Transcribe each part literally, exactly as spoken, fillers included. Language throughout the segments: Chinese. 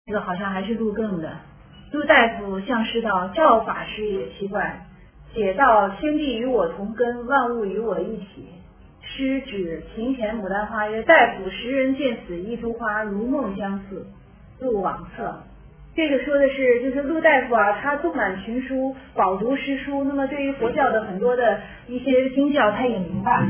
这个好像还是陆更的。陆大夫向师道，教法师也奇怪，写道：天地与我同根，万物与我一体。师指庭前牡丹花曰：大夫时人见此一株花，如梦相似，入往侧。这个说的是，就是陆大夫啊，他读满群书，饱读诗书，那么对于佛教的很多的一些经教，他也明白。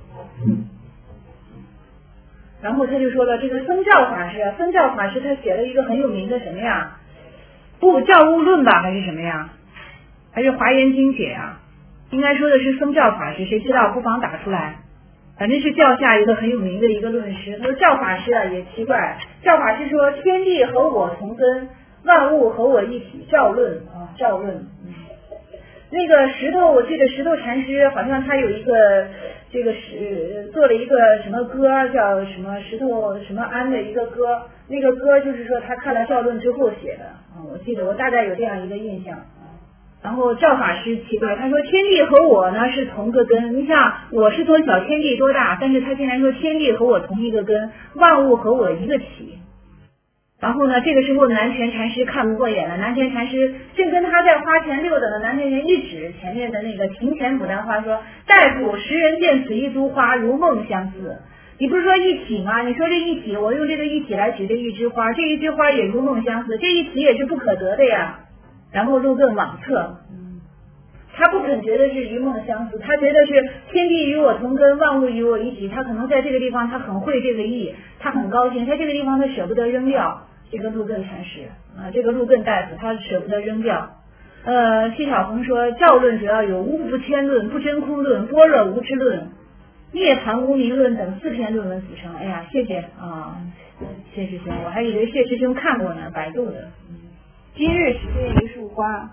然后他就说了，这个僧教法师啊，僧教法师他写了一个很有名的什么呀？不教物论吧，还是什么呀？还是华严经解啊？应该说的是僧教法师，谁知道不妨打出来。反正是教下一个很有名的一个论师。他说教法师啊也奇怪，教法师说天地和我同根，万物和我一体，教论啊，教论。嗯，那个石头，我记得石头禅师好像他有一个这个是做了一个什么歌，叫什么石头什么安的一个歌，那个歌就是说他看了教论之后写的啊，我记得我大概有这样一个印象。然后教法师奇怪，他说天地和我呢是同个根，你像我是多小，天地多大，但是他竟然说天地和我同一个根，万物和我一个体。然后呢，这个时候南泉禅师看不过眼了，南泉禅师正跟他在花前溜达呢，南泉禅一指前面的那个庭前牡丹花说：大夫时人见此一株花，如梦相似。你不是说一体吗？你说这一体，我用这个一体来举这一枝花，这一枝花也如梦相似，这一体也是不可得的呀。然后陆更往侧，他不肯觉得是与梦相似，他觉得是天地与我同根，万物与我一体。他可能在这个地方他很会这个意，他很高兴，在这个地方他舍不得扔掉这个陆更禅师啊，这个陆更大夫他舍不得扔掉。呃，谢晓峰说教论主要有无不迁论、不真空论、般若无知论、涅槃无明论等四篇论文组成。哎呀，谢谢啊，谢师兄，我还以为谢师兄看过呢，百度的。今日只见一束花，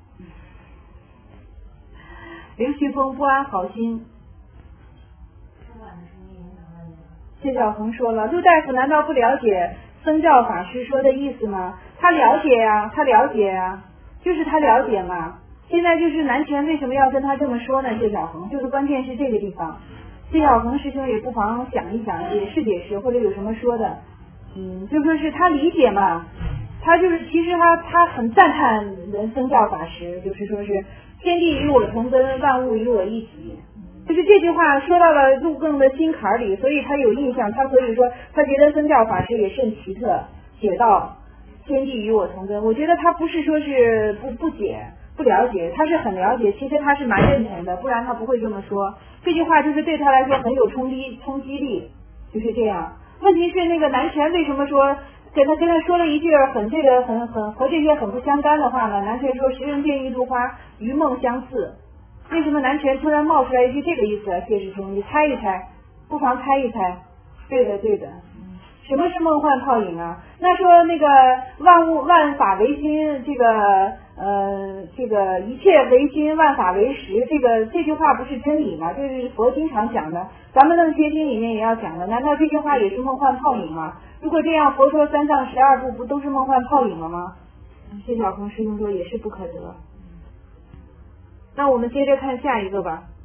刘旭峰不安好心。谢晓恒说了，陆大夫难道不了解僧教法师说的意思吗？他了解呀、啊，他了解呀、啊，就是他了解嘛。现在就是南泉为什么要跟他这么说呢？谢晓恒就是关键是这个地方。谢晓恒师兄也不妨想一想，解释解释，或者有什么说的。嗯，就说是他理解嘛。他就是其实他他很赞叹人僧教法师，就是说是天地与我同根，万物与我一体，就是这句话说到了陆更的心坎里，所以他有印象，他所以说他觉得僧教法师也甚奇特，写到天地与我同根。我觉得他不是说是不不解不了解，他是很了解，其实他是蛮认同的，不然他不会这么说。这句话就是对他来说很有冲击冲击力，就是这样。问题是那个南泉为什么说给他跟他说了一句很这个很很和这些很不相干的话呢？南泉说时人见一株花，与梦相似。为什么南泉突然冒出来一句这个意思啊？谢师兄，你猜一猜，不妨猜一猜。对的对的，什么是梦幻泡影啊？那说那个万物万法唯心，这个呃这个一切唯心，万法唯识，这个这句话不是真理吗？这是佛经常讲的，咱们楞伽经里面也要讲的。难道这句话也是梦幻泡影吗？如果这样，佛说三藏十二部不都是梦幻泡影了吗？谢晓峰师兄说也是不可得。那我们接着看下一个吧。